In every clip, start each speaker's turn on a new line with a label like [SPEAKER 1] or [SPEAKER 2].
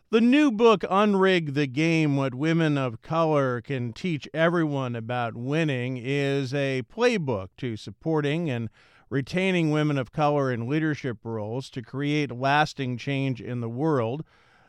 [SPEAKER 1] The new book, Unrig the Game, What Women of Color Can Teach Everyone About Winning, is a playbook to supporting and retaining women of color in leadership roles to create lasting change in the world.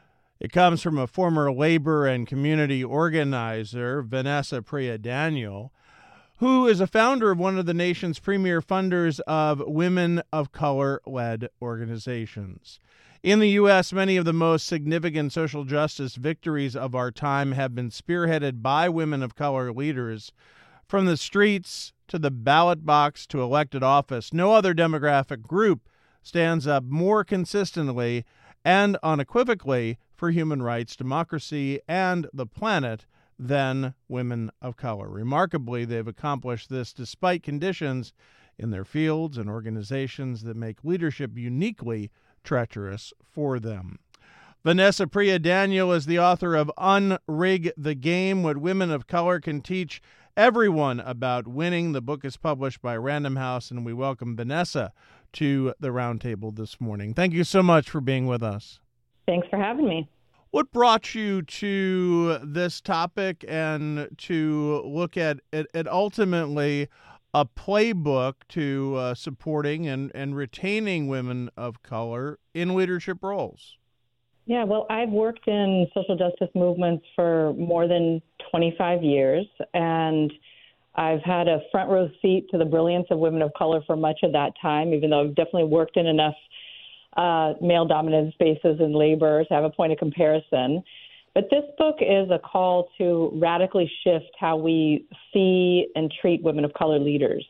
[SPEAKER 1] It comes from a former labor and community organizer, Vanessa Priya-Daniel, who is a founder of one of the nation's premier funders of women of color-led organizations. In the U.S., many of the most significant social justice victories of our time have been spearheaded by women of color leaders. From the streets to the ballot box to elected office, no other demographic group stands up more consistently and unequivocally for human rights, democracy, and the planet than women of color. Remarkably, they've accomplished this despite conditions in their fields and organizations that make leadership uniquely treacherous for them. Vanessa Priya-Daniel is the author of Unrig the Game, What Women of Color Can Teach Everyone About Winning. The book is published by Random House, and we welcome Vanessa to the roundtable this morning. Thank you so much for being with us.
[SPEAKER 2] Thanks for having me.
[SPEAKER 1] What brought you to this topic and to look at ultimately a playbook to supporting and retaining women of color in leadership roles?
[SPEAKER 2] Yeah, well, I've worked in social justice movements for more than 25 years, and I've had a front row seat to the brilliance of women of color for much of that time, even though I've definitely worked in enough male-dominated spaces in labor to have a point of comparison. But this book is a call to radically shift how we see and treat women of color leaders.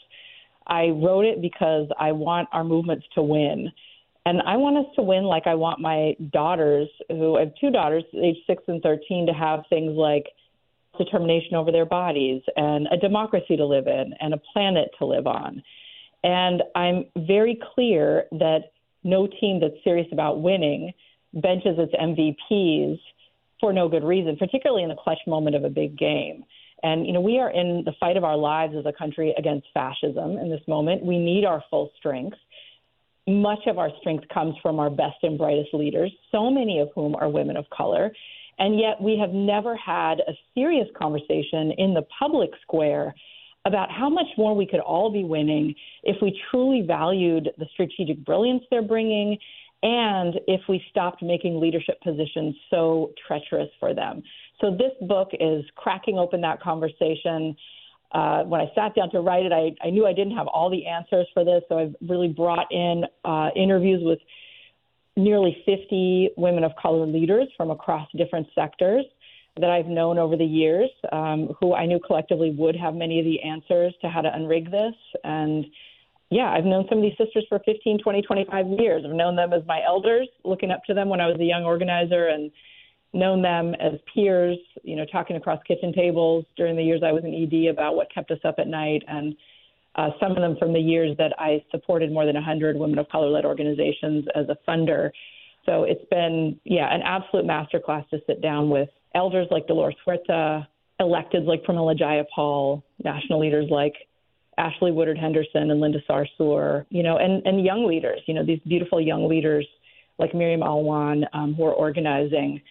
[SPEAKER 2] I wrote it because I want our movements to win. And I want us to win like I want my daughters, who I have two daughters, age 6 and 13, to have things like determination over their bodies and a democracy to live in and a planet to live on. And I'm very clear that no team that's serious about winning benches its MVPs for no good reason, particularly in the clutch moment of a big game. And, we are in the fight of our lives as a country against fascism in this moment. We need our full strength. Much of our strength comes from our best and brightest leaders, so many of whom are women of color. And yet we have never had a serious conversation in the public square about how much more we could all be winning if we truly valued the strategic brilliance they're bringing and if we stopped making leadership positions so treacherous for them. So this book is cracking open that conversation. When I sat down to write it, I knew I didn't have all the answers for this, so I've really brought in interviews with nearly 50 women of color leaders from across different sectors that I've known over the years, who I knew collectively would have many of the answers to how to unrig this. And yeah, I've known some of these sisters for 15, 20, 25 years. I've known them as my elders, looking up to them when I was a young organizer, and known them as peers, talking across kitchen tables during the years I was in ED about what kept us up at night, and some of them from the years that I supported more than 100 women of color-led organizations as a funder. So it's been, an absolute masterclass to sit down with elders like Dolores Huerta, electeds like Pramila Jayapal, national leaders like Ashley Woodard Henderson and Linda Sarsour, and young leaders, these beautiful young leaders like Miriam Alwan, who are organizing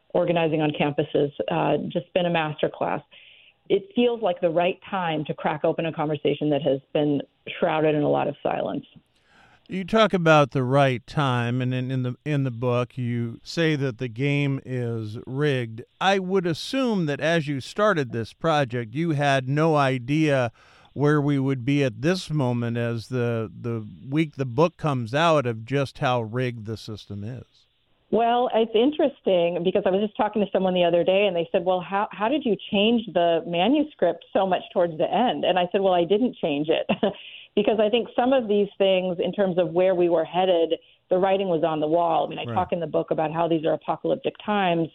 [SPEAKER 2] on campuses. Just been a masterclass. It feels like the right time to crack open a conversation that has been shrouded in a lot of silence.
[SPEAKER 1] You talk about the right time, and in the book you say that the game is rigged. I would assume that as you started this project, you had no idea where we would be at this moment as the week the book comes out of just how rigged the system is.
[SPEAKER 2] Well, it's interesting because I was just talking to someone the other day and they said, well, how did you change the manuscript so much towards the end? And I said, well, I didn't change it because I think some of these things in terms of where we were headed, the writing was on the wall. I mean, I talk in the book about how these are apocalyptic times.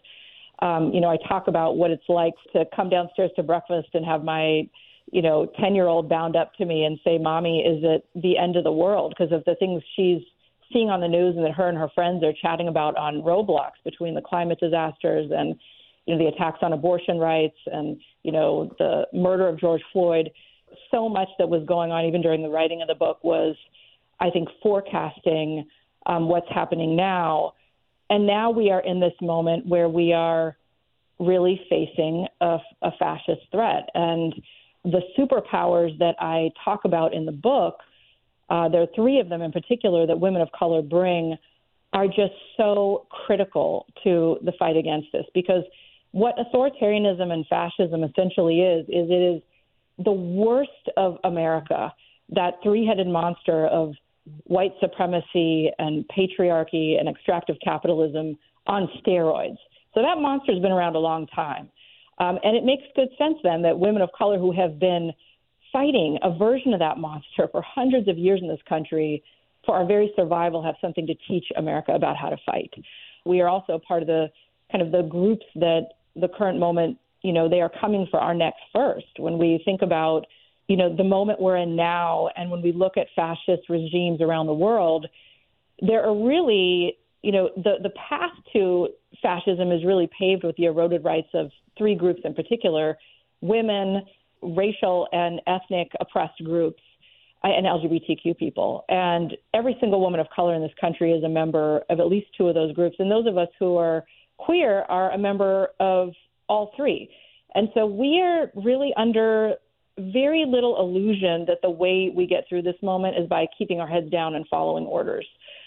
[SPEAKER 2] I talk about what it's like to come downstairs to breakfast and have my 10-year-old bound up to me and say, Mommy, is it the end of the world? Because of the things she's seeing on the news and that her and her friends are chatting about on Roblox, between the climate disasters and, the attacks on abortion rights and, the murder of George Floyd. So much that was going on even during the writing of the book was, I think, forecasting what's happening now And now we are in this moment where we are really facing a fascist threat. And the superpowers that I talk about in the book, there are three of them in particular that women of color bring, are just so critical to the fight against this. Because what authoritarianism and fascism essentially is it is the worst of America, that three-headed monster of white supremacy and patriarchy and extractive capitalism on steroids. So that monster's been around a long time. And it makes good sense then that women of color who have been fighting a version of that monster for hundreds of years in this country, for our very survival, have something to teach America about how to fight. We are also part of the kind of the groups that the current moment, they are coming for our necks first. When we think about, the moment we're in now, and when we look at fascist regimes around the world, there are really, the path to fascism is really paved with the eroded rights of three groups in particular: women, racial and ethnic oppressed groups, and LGBTQ people. And every single woman of color in this country is a member of at least two of those groups. And those of us who are queer are a member of all three. And so we are really under very little illusion that the way we get through this moment is by keeping our heads down and following orders.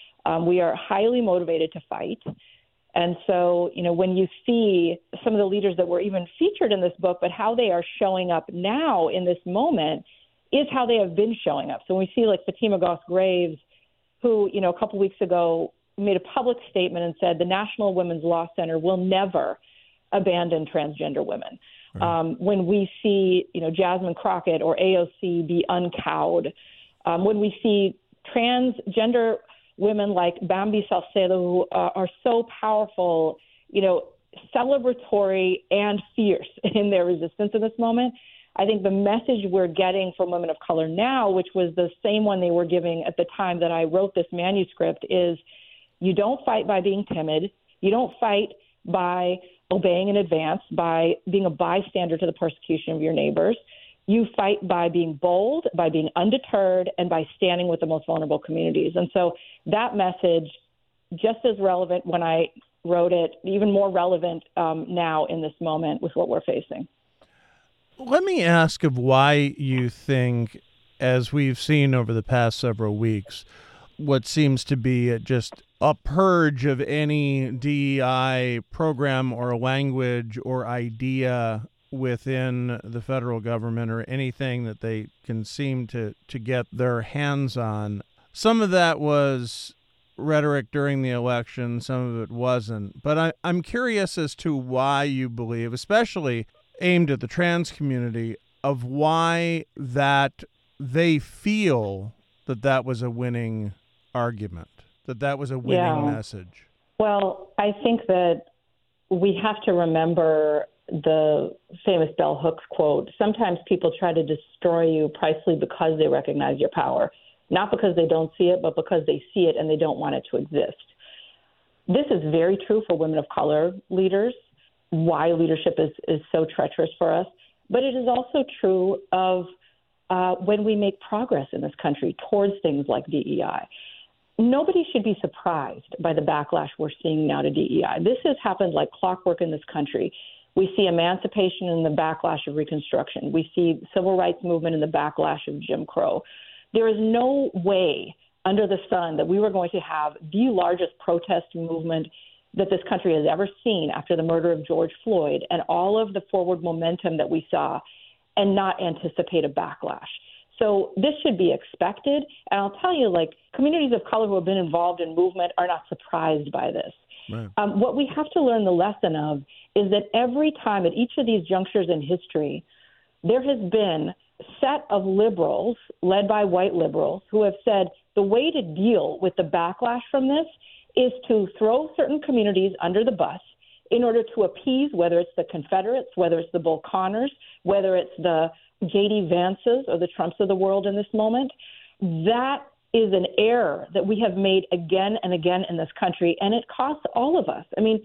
[SPEAKER 2] We are highly motivated to fight. And so, when you see some of the leaders that were even featured in this book, but how they are showing up now in this moment is how they have been showing up. So when we see like Fatima Goss-Graves, who, a couple weeks ago made a public statement and said the National Women's Law Center will never abandon transgender women. Right. When we see, Jasmine Crockett or AOC be uncowed, when we see transgender women like Bambi Salcedo, who are so powerful, celebratory and fierce in their resistance in this moment, I think the message we're getting from women of color now, which was the same one they were giving at the time that I wrote this manuscript, is you don't fight by being timid. You don't fight by obeying in advance, by being a bystander to the persecution of your neighbors. You fight by being bold, by being undeterred, and by standing with the most vulnerable communities. And so that message, just as relevant when I wrote it, even more relevant now in this moment with what we're facing.
[SPEAKER 1] Let me ask of why you think, as we've seen over the past several weeks, what seems to be just a purge of any DEI program or language or idea within the federal government or anything that they can seem to get their hands on. Some of that was rhetoric during the election, some of it wasn't. But I'm curious as to why you believe, especially aimed at the trans community, of why that they feel that was a winning argument, that was a winning message.
[SPEAKER 2] Well, I think that we have to remember the famous Bell Hooks quote: sometimes people try to destroy you precisely because they recognize your power, not because they don't see it, but because they see it and they don't want it to exist. This is very true for women of color leaders, why leadership is so treacherous for us, but it is also true of when we make progress in this country towards things like DEI. Nobody should be surprised by the backlash we're seeing now to DEI. This has happened like clockwork in this country. We see emancipation in the backlash of Reconstruction. We see civil rights movement in the backlash of Jim Crow. There is no way under the sun that we were going to have the largest protest movement that this country has ever seen after the murder of George Floyd and all of the forward momentum that we saw and not anticipate a backlash. So this should be expected. And I'll tell you, like, communities of color who have been involved in movement are not surprised by this. Right. What we have to learn the lesson of is that every time at each of these junctures in history, there has been a set of liberals led by white liberals who have said the way to deal with the backlash from this is to throw certain communities under the bus in order to appease, whether it's the Confederates, whether it's the Bull Connors, whether it's the J.D. Vances or the Trumps of the world in this moment. That is an error that we have made again and again in this country, and it costs all of us. I mean,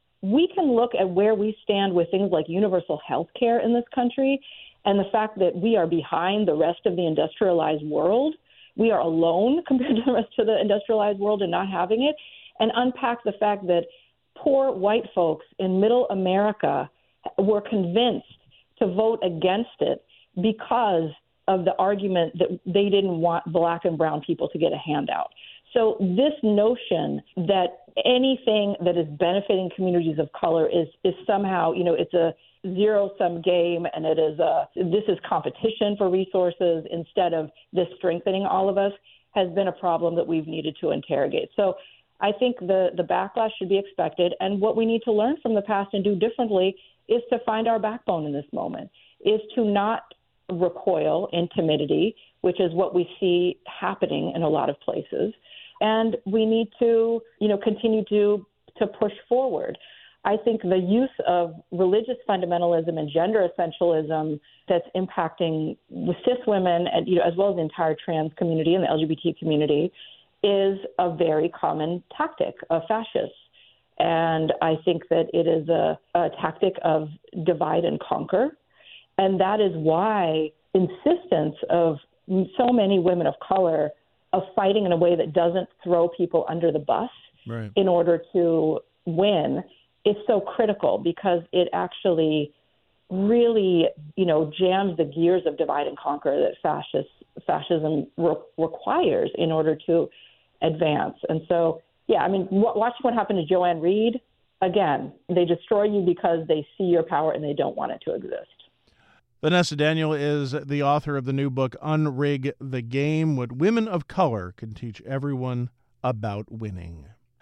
[SPEAKER 2] we can look at where we stand with things like universal health care in this country and the fact that we are behind the rest of the industrialized world. We are alone compared to the rest of the industrialized world in not having it. and unpack the fact that poor white folks in middle America were convinced to vote against it because of the argument that they didn't want black and brown people to get a handout. So this notion that anything that is benefiting communities of color is somehow, it's a zero-sum game, and this is competition for resources instead of this strengthening all of us, has been a problem that we've needed to interrogate. So I think the backlash should be expected, and what we need to learn from the past and do differently is to find our backbone in this moment, is to not recoil in timidity, which is what we see happening in a lot of places. And we need to, continue to push forward. I think the use of religious fundamentalism and gender essentialism that's impacting the cis women, and as well as the entire trans community and the LGBT community, is a very common tactic of fascists. And I think that it is a tactic of divide and conquer. And that is why insistence of so many women of color of fighting in a way that doesn't throw people under the bus in order to win is so critical, because it actually really, jams the gears of divide and conquer that fascism requires in order to advance. And so, watch what happened to Joanne Reed. Again, they destroy you because they see your power and they don't want it to exist.
[SPEAKER 1] Vanessa Daniel is the author of the new book, Unrig the Game, What Women of Color Can Teach Everyone About Winning.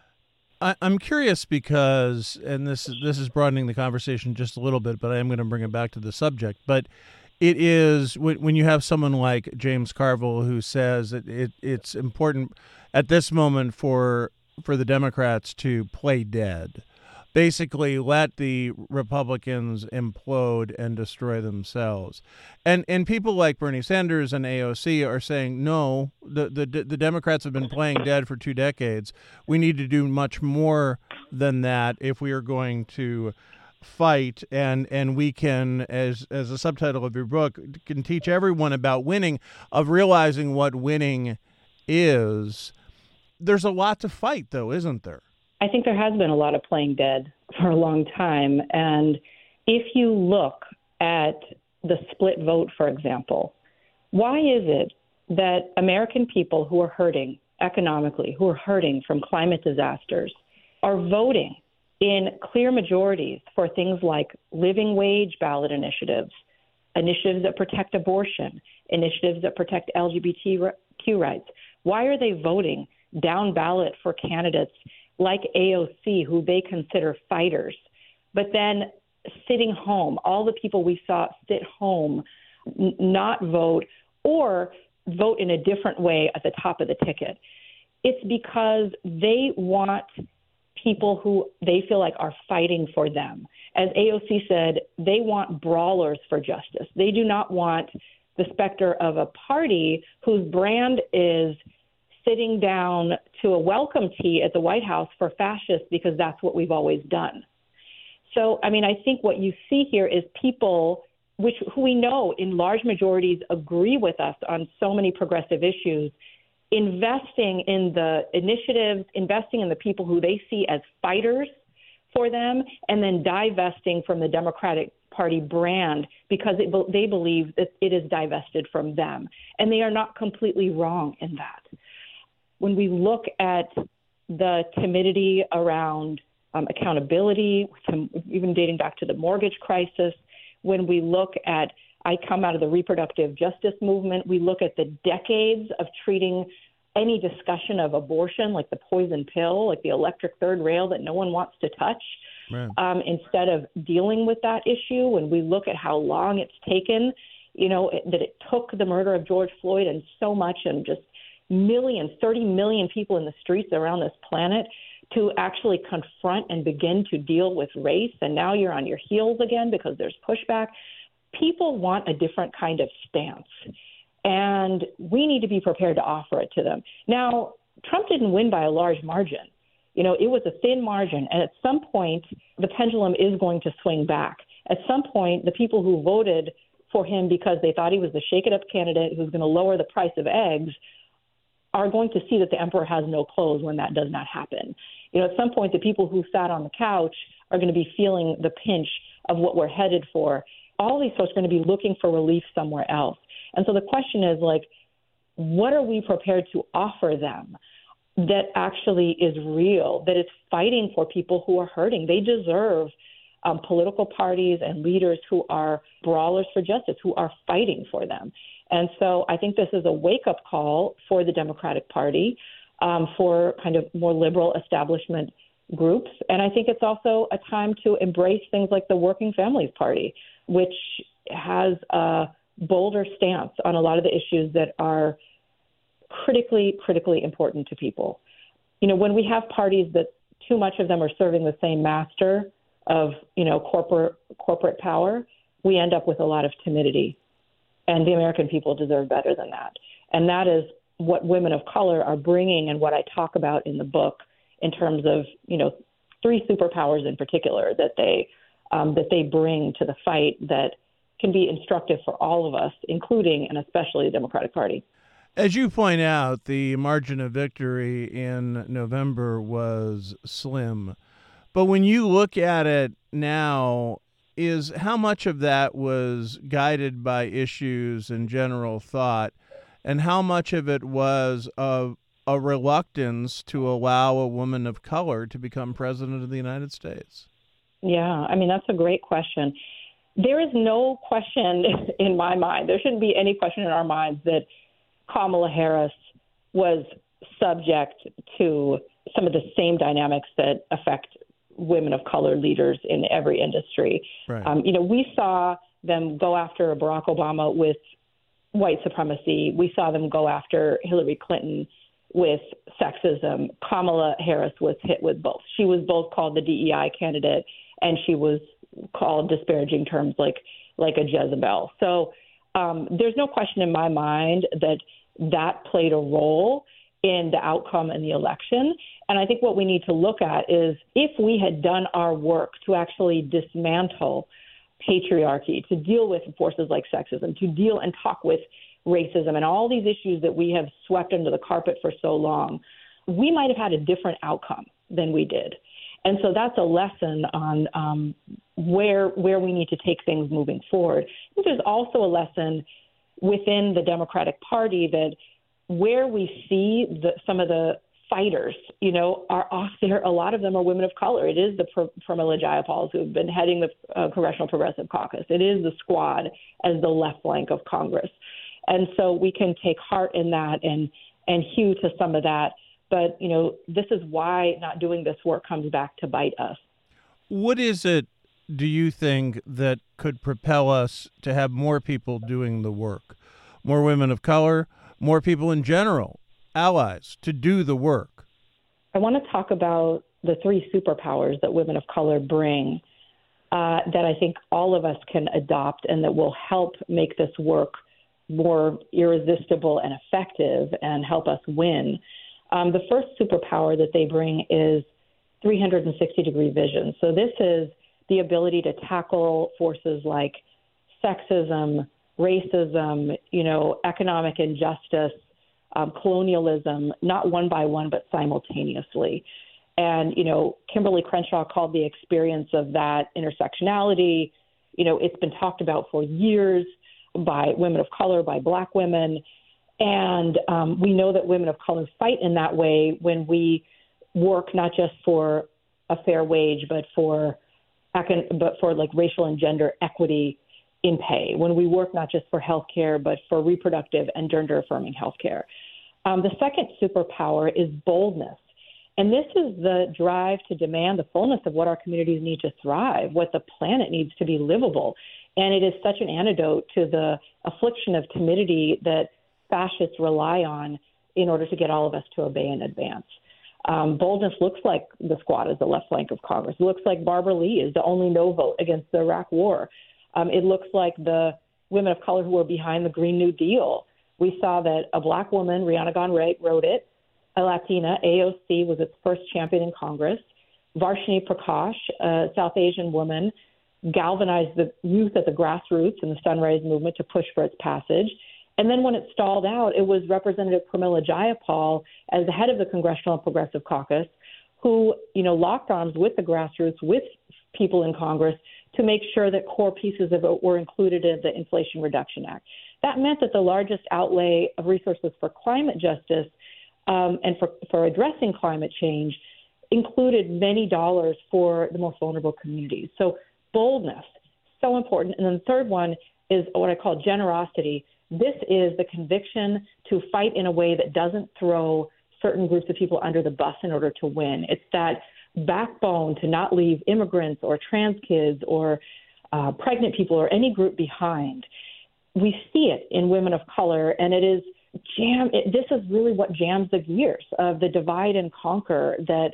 [SPEAKER 1] I'm curious because, and this is broadening the conversation just a little bit, but I am going to bring it back to the subject. But it is, when you have someone like James Carville who says that it's important at this moment for the Democrats to play dead, basically let the Republicans implode and destroy themselves. And people like Bernie Sanders and AOC are saying, no, the Democrats have been playing dead for 2 decades. We need to do much more than that if we are going to fight, and we can, as a subtitle of your book, can teach everyone about winning, of realizing what winning is. There's a lot to fight, though, isn't there?
[SPEAKER 2] I think there has been a lot of playing dead for a long time. And if you look at the split vote, for example, why is it that American people who are hurting economically, who are hurting from climate disasters, are voting in clear majorities for things like living wage ballot initiatives that protect abortion, initiatives that protect LGBTQ rights? Why are they voting down ballot for candidates like AOC, who they consider fighters, but then sitting home, all the people we saw sit home, not vote, or vote in a different way at the top of the ticket? It's because they want people who they feel like are fighting for them. As AOC said, they want brawlers for justice. They do not want the specter of a party whose brand is sitting down to a welcome tea at the White House for fascists because that's what we've always done. So, I think what you see here is people who we know in large majorities agree with us on so many progressive issues, investing in the initiatives, investing in the people who they see as fighters for them, and then divesting from the Democratic Party brand because they believe that it is divested from them. And they are not completely wrong in that. When we look at the timidity around accountability, even dating back to the mortgage crisis, when we look at, I come out of the reproductive justice movement, we look at the decades of treating any discussion of abortion like the poison pill, like the electric third rail that no one wants to touch, instead of dealing with that issue. When we look at how long it's taken, that it took the murder of George Floyd and so much, and just 30 million people in the streets around this planet to actually confront and begin to deal with race. And now you're on your heels again because there's pushback. People want a different kind of stance, and we need to be prepared to offer it to them. Now, Trump didn't win by a large margin. It was a thin margin. And at some point, the pendulum is going to swing back. At some point, the people who voted for him because they thought he was the shake-it-up candidate who's going to lower the price of eggs are going to see that the emperor has no clothes when that does not happen. At some point, the people who sat on the couch are going to be feeling the pinch of what we're headed for. All these folks are going to be looking for relief somewhere else. And so the question is, what are we prepared to offer them that actually is real, that is fighting for people who are hurting? They deserve political parties and leaders who are brawlers for justice, who are fighting for them. And so I think this is a wake-up call for the Democratic Party, for kind of more liberal establishment groups. And I think it's also a time to embrace things like the Working Families Party, which has a bolder stance on a lot of the issues that are critically important to people. When we have parties that too much of them are serving the same master of, corporate power, we end up with a lot of timidity. And the American people deserve better than that. And that is what women of color are bringing, and what I talk about in the book in terms of, three superpowers in particular that they bring to the fight that can be instructive for all of us, including and especially the Democratic Party.
[SPEAKER 1] As you point out, the margin of victory in November was slim. But when you look at it now, is how much of that was guided by issues and general thought, and how much of it was a reluctance to allow a woman of color to become president of the United States?
[SPEAKER 2] Yeah, that's a great question. There is no question in my mind, there shouldn't be any question in our minds that Kamala Harris was subject to some of the same dynamics that affect women of color leaders in every industry.
[SPEAKER 1] Right.
[SPEAKER 2] We saw them go after Barack Obama with white supremacy. We saw them go after Hillary Clinton with sexism. Kamala Harris was hit with both. She was both called the DEI candidate, and she was called disparaging terms like a Jezebel. So there's no question in my mind that played a role in the outcome in the election. And I think what we need to look at is, if we had done our work to actually dismantle patriarchy, to deal with forces like sexism, to deal and talk with racism and all these issues that we have swept under the carpet for so long, we might have had a different outcome than we did. And so that's a lesson on where we need to take things moving forward. I think there's also a lesson within the Democratic Party that where we see some of the fighters, are off there. A lot of them are women of color. It is the Pramila Jayapals who have been heading the Congressional Progressive Caucus. It is the Squad as the left flank of Congress. And so we can take heart in that and hew to some of that. But, this is why not doing this work comes back to bite us.
[SPEAKER 1] What is it, do you think, that could propel us to have more people doing the work? More women of color, more people in general, allies, to do the work?
[SPEAKER 2] I want to talk about the three superpowers that women of color bring that I think all of us can adopt and that will help make this work more irresistible and effective and help us win. The first superpower that they bring is 360-degree vision. So this is the ability to tackle forces like sexism, racism, economic injustice, colonialism, not one by one, but simultaneously. And, Kimberly Crenshaw called the experience of that intersectionality. It's been talked about for years by women of color, by Black women. And we know that women of color fight in that way when we work not just for a fair wage, but for like racial and gender equity in pay, when we work not just for health care, but for reproductive and gender-affirming health care. The second superpower is boldness. And this is the drive to demand the fullness of what our communities need to thrive, what the planet needs to be livable. And it is such an antidote to the affliction of timidity that fascists rely on in order to get all of us to obey and advance. Boldness looks like the Squad is the left flank of Congress. It looks like Barbara Lee is the only no vote against the Iraq War. It looks like the women of color who are behind the Green New Deal. We saw that a Black woman, Rihanna Gonray, wrote it. A Latina, AOC, was its first champion in Congress. Varshini Prakash, a South Asian woman, galvanized the youth at the grassroots in the Sunrise Movement to push for its passage. And then when it stalled out, it was Representative Pramila Jayapal, as the head of the Congressional Progressive Caucus, who, locked arms with the grassroots, with people in Congress to make sure that core pieces of it were included in the Inflation Reduction Act. That meant that the largest outlay of resources for climate justice and for addressing climate change included many dollars for the most vulnerable communities. So boldness, so important. And then the third one is what I call generosity. This is the conviction to fight in a way that doesn't throw certain groups of people under the bus in order to win. It's that backbone to not leave immigrants or trans kids or pregnant people or any group behind. We see it in women of color, and this is really what jams the gears of the divide and conquer that,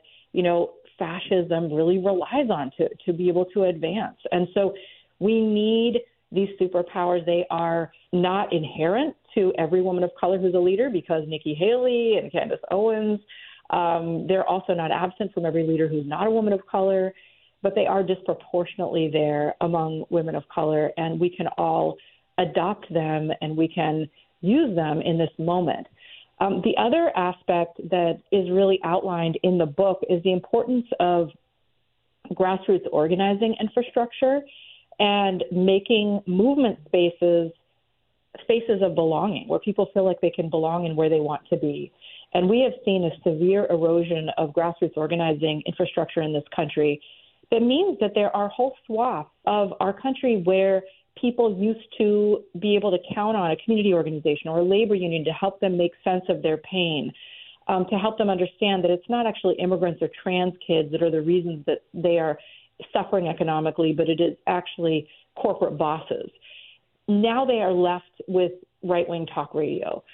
[SPEAKER 2] fascism really relies on to be able to advance. And so we need these superpowers. They are not inherent to every woman of color who's a leader, because Nikki Haley and Candace Owens, they're also not absent from every leader who's not a woman of color, but they are disproportionately there among women of color, and we can all adopt them and we can use them in this moment. The other aspect that is really outlined in the book is the importance of grassroots organizing infrastructure and making movement spaces of belonging, where people feel like they can belong and where they want to be. And we have seen a severe erosion of grassroots organizing infrastructure in this country. That means that there are whole swaths of our country where people used to be able to count on a community organization or a labor union to help them make sense of their pain, to help them understand that it's not actually immigrants or trans kids that are the reasons that they are suffering economically, but it is actually corporate bosses. Now they are left with right-wing talk radio.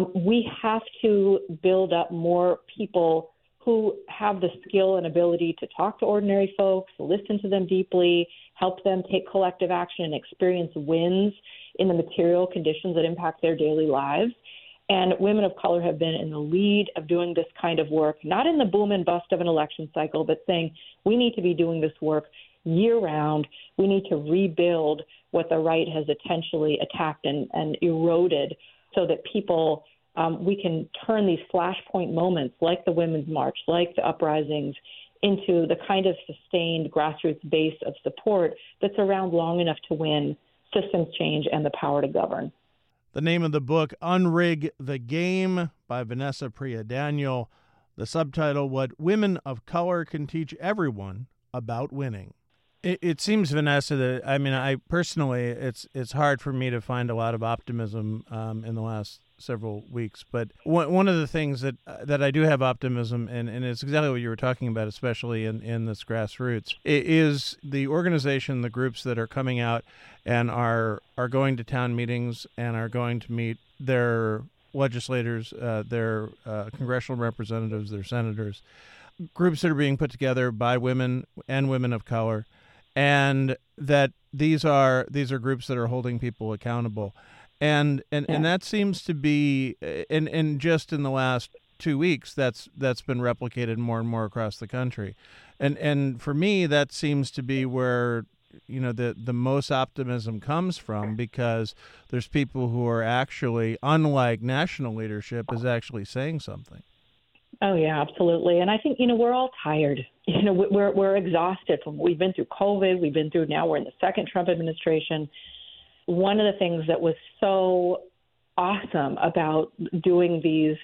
[SPEAKER 2] We have to build up more people who have the skill and ability to talk to ordinary folks, listen to them deeply, help them take collective action and experience wins in the material conditions that impact their daily lives. And women of color have been in the lead of doing this kind of work, not in the boom and bust of an election cycle, but saying we need to be doing this work year-round. We need to rebuild what the right has intentionally attacked and eroded so that people, we can turn these flashpoint moments like the Women's March, like the uprisings, into the kind of sustained grassroots base of support that's around long enough to win systems change and the power to govern.
[SPEAKER 1] The name of the book, Unrig the Game, by Vanessa Priya-Daniel. The subtitle, What Women of Color Can Teach Everyone About Winning. It seems, Vanessa, that, I personally, it's hard for me to find a lot of optimism in the last several weeks. But one of the things that I do have optimism in, and it's exactly what you were talking about, especially in this grassroots, is the organization, the groups that are coming out and are going to town meetings and are going to meet their legislators, their congressional representatives, their senators, groups that are being put together by women and women of color, and that these are groups that are holding people accountable. And that seems to be, and just in the last 2 weeks, that's been replicated more and more across the country. And for me, that seems to be where, the most optimism comes from, because there's people who are actually, unlike national leadership, is actually saying something.
[SPEAKER 2] Oh, yeah, absolutely. And I think, we're all tired. We're exhausted from, we've been through COVID, now we're in the second Trump administration. One of the things that was so awesome about doing these,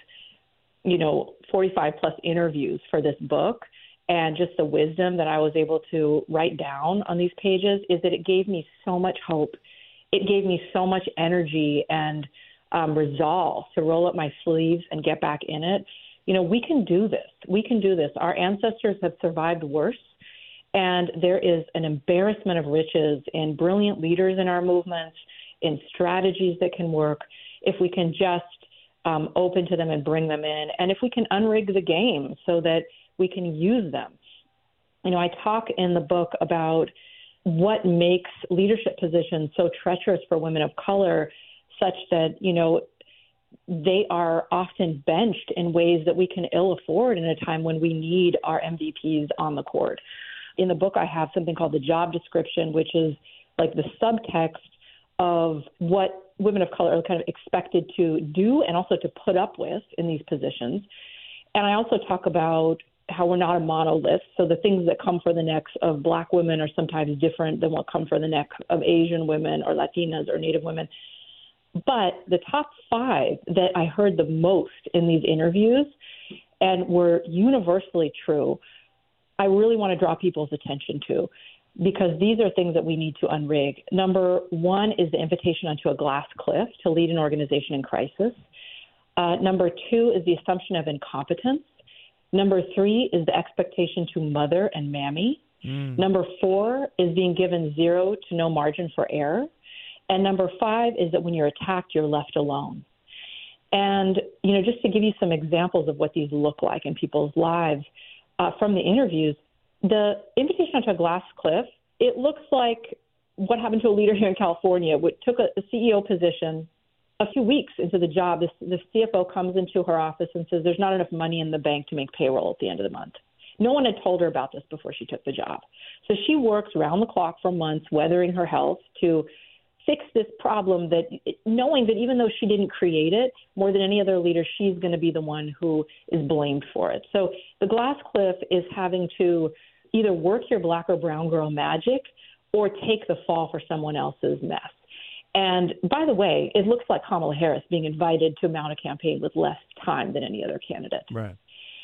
[SPEAKER 2] 45 plus interviews for this book, and just the wisdom that I was able to write down on these pages, is that it gave me so much hope. It gave me so much energy and resolve to roll up my sleeves and get back in it. We can do this. We can do this. Our ancestors have survived worse. And there is an embarrassment of riches in brilliant leaders in our movements, in strategies that can work, if we can just open to them and bring them in, and if we can unrig the game so that we can use them. I talk in the book about what makes leadership positions so treacherous for women of color, such that, they are often benched in ways that we can ill afford in a time when we need our MVPs on the court. In the book, I have something called the job description, which is like the subtext of what women of color are kind of expected to do and also to put up with in these positions. And I also talk about how we're not a monolith. So the things that come for the necks of Black women are sometimes different than what come for the neck of Asian women or Latinas or Native women. But the top 5 that I heard the most in these interviews and were universally true, I really want to draw people's attention to, because these are things that we need to unrig. Number 1 is the invitation onto a glass cliff to lead an organization in crisis. Number 2 is the assumption of incompetence. Number 3 is the expectation to mother and mammy. Number 4 is being given 0 to no margin for error. And number 5 is that when you're attacked, you're left alone. And, just to give you some examples of what these look like in people's lives from the interviews, the invitation onto a glass cliff, it looks like what happened to a leader here in California, which took a CEO position. A few weeks into the job, the CFO comes into her office and says there's not enough money in the bank to make payroll at the end of the month. No one had told her about this before she took the job. So she worked round the clock for months, weathering her health to fix this problem, that knowing that even though she didn't create it, more than any other leader, she's going to be the one who is blamed for it. So the glass cliff is having to either work your Black or brown girl magic or take the fall for someone else's mess. And by the way, it looks like Kamala Harris being invited to mount a campaign with less time than any other candidate.
[SPEAKER 1] Right.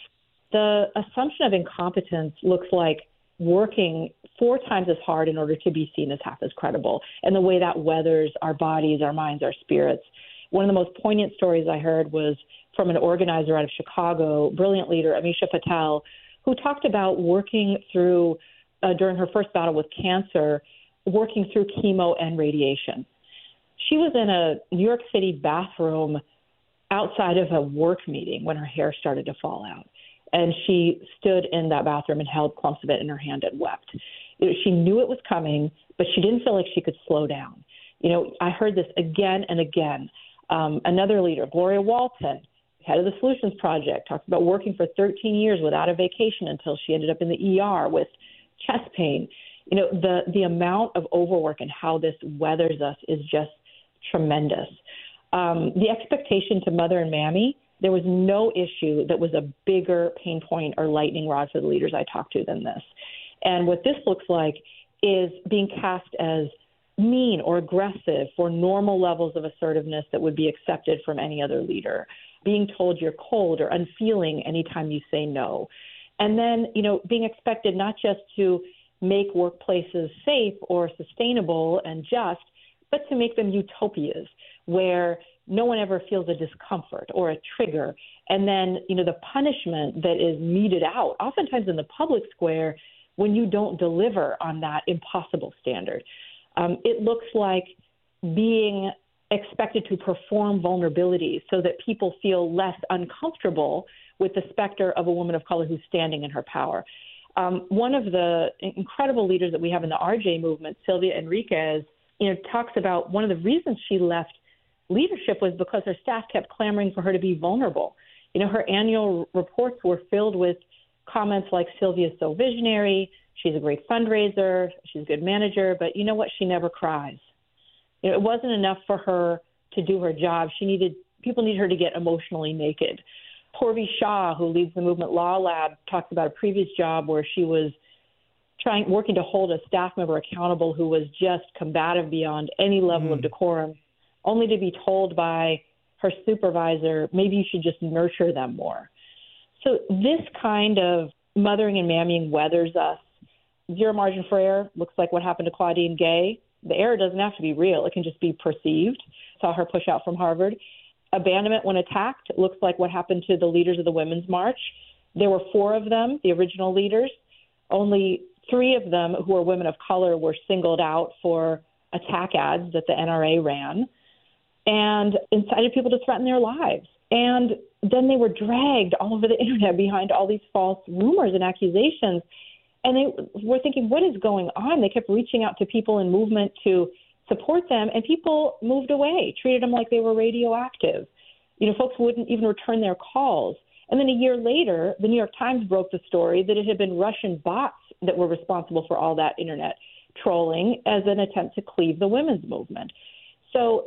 [SPEAKER 2] The assumption of incompetence looks like working 4 times as hard in order to be seen as half as credible, and the way that weathers our bodies, our minds, our spirits. One of the most poignant stories I heard was from an organizer out of Chicago, brilliant leader, Amisha Patel, who talked about working through, during her first battle with cancer, working through chemo and radiation. She was in a New York City bathroom outside of a work meeting when her hair started to fall out. And she stood in that bathroom and held clumps of it in her hand and wept. She knew it was coming, but she didn't feel like she could slow down. I heard this again and again. Another leader, Gloria Walton, head of the Solutions Project, talked about working for 13 years without a vacation until she ended up in the ER with chest pain. The amount of overwork and how this weathers us is just tremendous. The expectation to mother and mammy, there was no issue that was a bigger pain point or lightning rod for the leaders I talked to than this. And what this looks like is being cast as mean or aggressive for normal levels of assertiveness that would be accepted from any other leader, being told you're cold or unfeeling anytime you say no. And then, being expected not just to make workplaces safe or sustainable and just, but to make them utopias where no one ever feels a discomfort or a trigger. And then, the punishment that is meted out, oftentimes in the public square, when you don't deliver on that impossible standard. It looks like being expected to perform vulnerabilities so that people feel less uncomfortable with the specter of a woman of color who's standing in her power. One of the incredible leaders that we have in the RJ movement, Sylvia Enriquez, talks about one of the reasons she left leadership was because her staff kept clamoring for her to be vulnerable. Her annual reports were filled with comments like, Sylvia's so visionary, she's a great fundraiser, she's a good manager, but you know what? She never cries. It wasn't enough for her to do her job. People need her to get emotionally naked. Purvi Shah, who leads the Movement Law Lab, talks about a previous job where she was working to hold a staff member accountable who was just combative beyond any level of decorum, only to be told by her supervisor, maybe you should just nurture them more. So this kind of mothering and mammying weathers us. Zero margin for error looks like what happened to Claudine Gay. The error doesn't have to be real. It can just be perceived. Saw her push out from Harvard. Abandonment when attacked looks like what happened to the leaders of the Women's March. There were 4 of them, the original leaders. Only 3 of them who are women of color were singled out for attack ads that the NRA ran and incited people to threaten their lives. And then they were dragged all over the internet behind all these false rumors and accusations. And they were thinking, what is going on? They kept reaching out to people in movement to support them, and people moved away, treated them like they were radioactive. Folks wouldn't even return their calls. And then a year later, the New York Times broke the story that it had been Russian bots that were responsible for all that internet trolling as an attempt to cleave the women's movement. So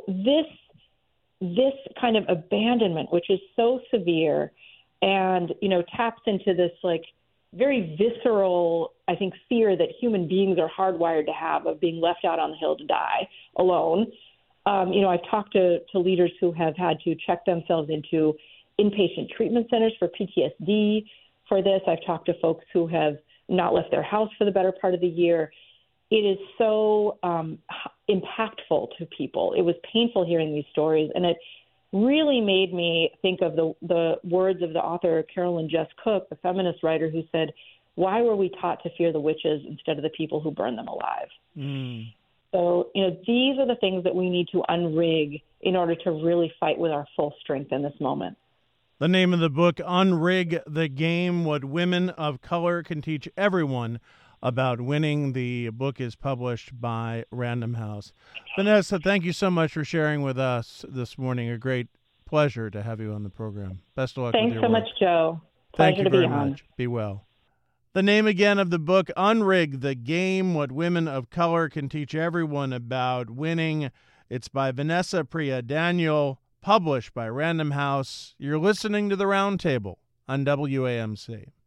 [SPEAKER 2] this kind of abandonment, which is so severe and, taps into this very visceral, I think, fear that human beings are hardwired to have of being left out on the hill to die alone. I've talked to leaders who have had to check themselves into inpatient treatment centers for PTSD for this. I've talked to folks who have not left their house for the better part of the year. It is so impactful to people. It was painful hearing these stories, and it really made me think of the words of the author Carolyn Jess Cook, the feminist writer, who said, "Why were we taught to fear the witches instead of the people who burn them alive?" So, these are the things that we need to unrig in order to really fight with our full strength in this moment.
[SPEAKER 1] The name of the book, Unrig the Game, What Women of Color Can Teach Everyone About Winning. The book is published by Random House. Vanessa, thank you so much for sharing with us this morning. A great pleasure to have you on the program. Best of luck with your work.
[SPEAKER 2] Thanks so much, Joe.
[SPEAKER 1] Thank
[SPEAKER 2] Pleasure
[SPEAKER 1] you
[SPEAKER 2] to
[SPEAKER 1] very
[SPEAKER 2] be on.
[SPEAKER 1] much. Be well. The name again of the book, Unrig the Game, What Women of Color Can Teach Everyone About Winning. It's by Vanessa Priya Daniel, published by Random House. You're listening to The Roundtable on WAMC.